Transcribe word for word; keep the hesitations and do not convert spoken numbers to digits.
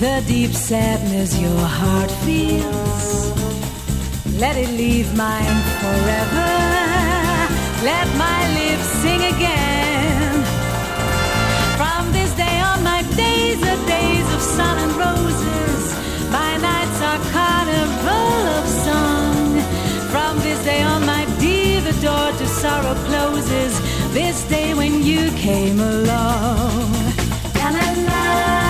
the deep sadness your heart feels. Let it leave mine forever. Let my lips sing again. From this day on, my days are days of sun and roses. My nights are carnival of song. From this day on, my dear, the door to sorrow closes. This day when you came along. La la la.